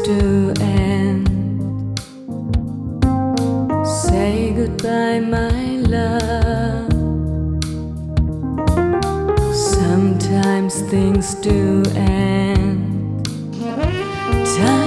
to end. Say goodbye, my love. Sometimes things do end. Time